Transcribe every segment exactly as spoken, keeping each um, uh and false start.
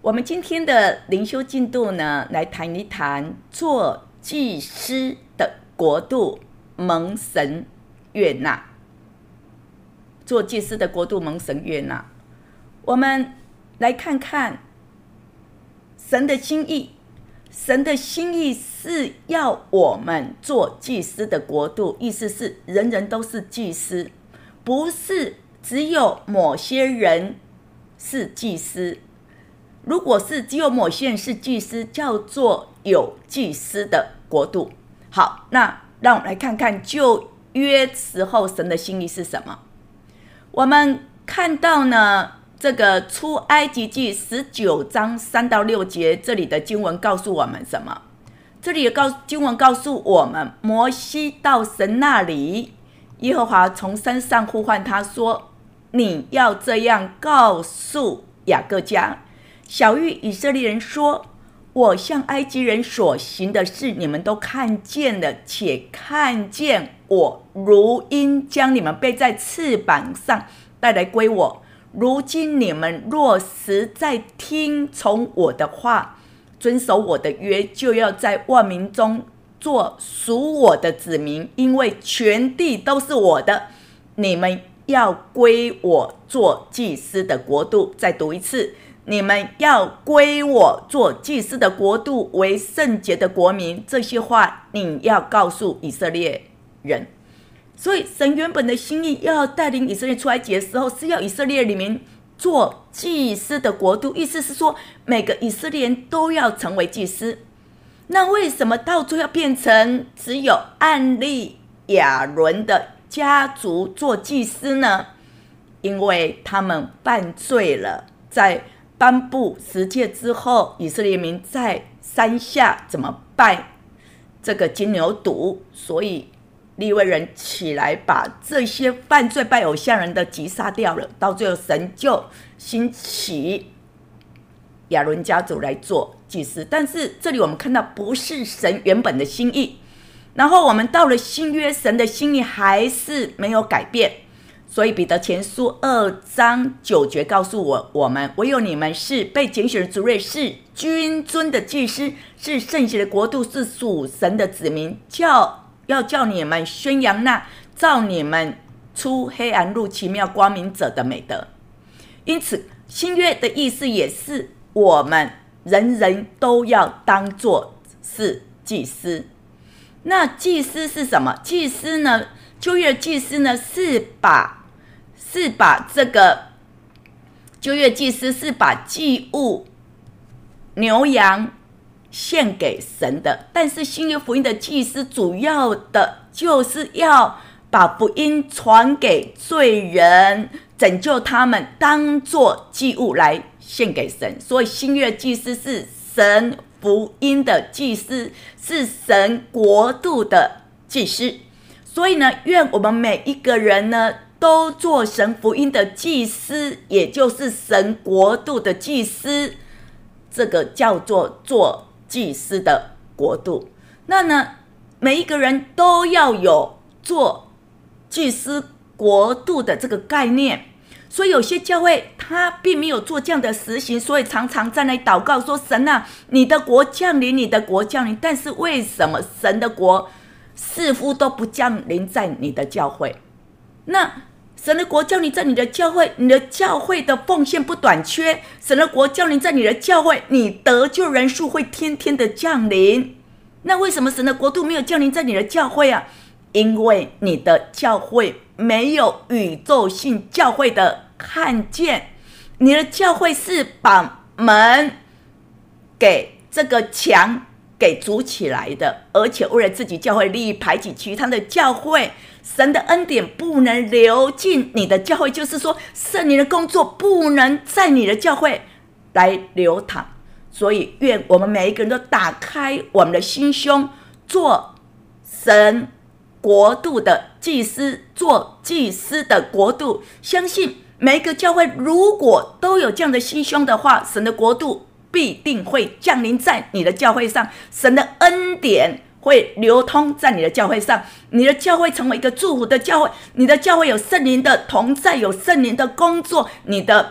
我们今天的灵修进度呢，来谈一谈做祭司的国度蒙神悦纳。做祭司的国度蒙神悦纳，我们来看看神的心意。神的心意是要我们做祭司的国度，意思是人人都是祭司，不是只有某些人是祭司。如果是只有某些人是祭司，叫做有祭司的国度。好，那让我们来看看旧约时候神的心意是什么。我们看到呢，这个出埃及记十九章三到六节，这里的经文告诉我们什么？这里的经文告诉我们，摩西到神那里，耶和华从山上呼唤他说，你要这样告诉雅各家，晓谕以色列人说，我向埃及人所行的事你们都看见了，且看见我如鹰将你们背在翅膀上带来归我。如今你们若实在听从我的话，遵守我的约，就要在万民中做属我的子民，因为全地都是我的，你们要归我做祭司的国度。再读一次，你们要归我做祭司的国度，为圣洁的国民。这些话你要告诉以色列人。所以神原本的心意要带领以色列出埃及的时候，是要以色列里面做祭司的国度，意思是说每个以色列人都要成为祭司。那为什么到最后要变成只有暗利亚伦的家族做祭司呢？因为他们犯罪了，在颁布十诫之后，以色列民在山下怎么拜这个金牛犊，所以利未人起来把这些犯罪拜偶像人的击杀掉了。到最后神就兴起亚伦家族来做祭司。但是这里我们看到不是神原本的心意，然后我们到了新约，神的心意还是没有改变。所以彼得前书二章九节告诉我我们，唯有你们是被拣选的族类，是君尊的祭司，是圣洁的国度，是属神的子民，叫要叫你们宣扬那照你们出黑暗入奇妙光明者的美德。因此新约的意思也是我们人人都要当作是祭司。那祭司是什么？祭司呢，旧约祭司呢是把是把这个旧约祭司是把祭物牛羊献给神的，但是新约福音的祭司主要的就是要把福音传给罪人，拯救他们，当作祭物来献给神。所以新约祭司是神福音的祭司，是神国度的祭司。所以呢，愿我们每一个人呢都做神福音的祭司，也就是神国度的祭司，这个叫做做祭司的国度。那呢，每一个人都要有做祭司国度的这个概念。所以有些教会他并没有做这样的实行，所以常常在那里祷告说，神啊，你的国降临，你的国降临。但是为什么神的国似乎都不降临在你的教会？那神的国降临在你的教会，你的教会的奉献不短缺，神的国降临在你的教会，你得救人数会天天的降临。那为什么神的国度没有降临在你的教会啊？因为你的教会没有宇宙性教会的看见，你的教会是把门给这个墙给筑起来的，而且为了自己教会利益排挤其他的教会。神的恩典不能流进你的教会，就是说圣灵的工作不能在你的教会来流淌。所以愿我们每一个人都打开我们的心胸，做神国度的祭司，做祭司的国度。相信每一个教会如果都有这样的心胸的话，神的国度必定会降临在你的教会上，神的恩典会流通在你的教会上，你的教会成为一个祝福的教会，你的教会有圣灵的同在，有圣灵的工作，你的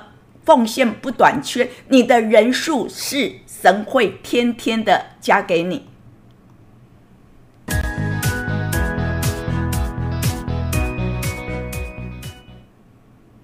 奉献不短缺，你的人数是神会天天的加给你。